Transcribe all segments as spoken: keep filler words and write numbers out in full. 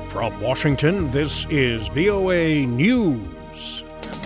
From Washington, this is V O A News.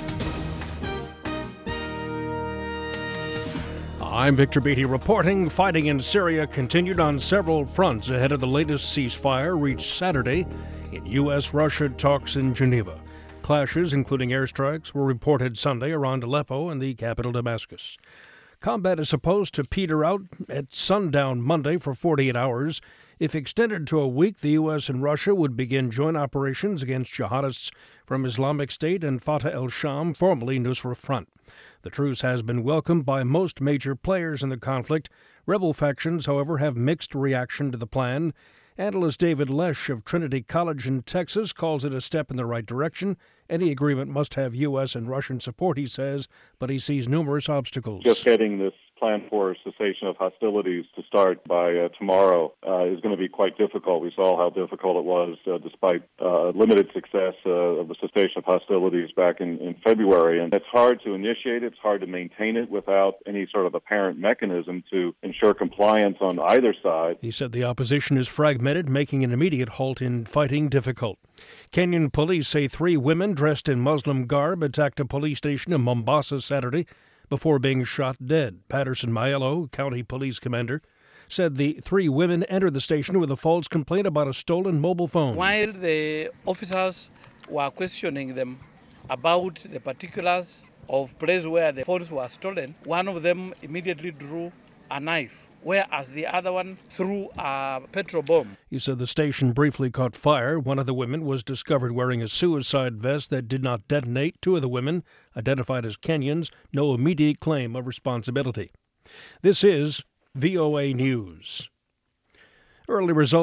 I'm Victor Beatty reporting. Fighting in Syria continued on several fronts ahead of the latest ceasefire reached Saturday in U S Russia talks in Geneva. Clashes, including airstrikes, were reported Sunday around Aleppo and the capital Damascus. Combat is supposed to peter out at sundown Monday for forty-eight hours. If extended to a week, the U S and Russia would begin joint operations against jihadists from Islamic State and Fatah el-Sham, formerly Nusra Front. The truce has been welcomed by most major players in the conflict. Rebel factions, however, have mixed reaction to the plan. Analyst David Lesh of Trinity College in Texas calls it a step in the right direction. Any agreement must have U S and Russian support, he says, but he sees numerous obstacles. Just getting this plan for cessation of hostilities to start by uh, tomorrow uh, is going to be quite difficult. We saw how difficult it was uh, despite uh, limited success uh, of the cessation of hostilities back in, in February. And it's hard to initiate it. It's hard to maintain it without any sort of apparent mechanism to ensure compliance on either side. He said the opposition is fragmented, making an immediate halt in fighting difficult. Kenyan police say three women dressed in Muslim garb attacked a police station in Mombasa Saturday before being shot dead. Patterson Mayelo, county police commander, said the three women entered the station with a false complaint about a stolen mobile phone. While the officers were questioning them about the particulars of place where the phones were stolen, one of them immediately drew a knife, whereas the other one threw a petrol bomb. He said the station briefly caught fire. One of the women was discovered wearing a suicide vest that did not detonate. Two of the women, identified as Kenyans, no immediate claim of responsibility. This is V O A News. Early results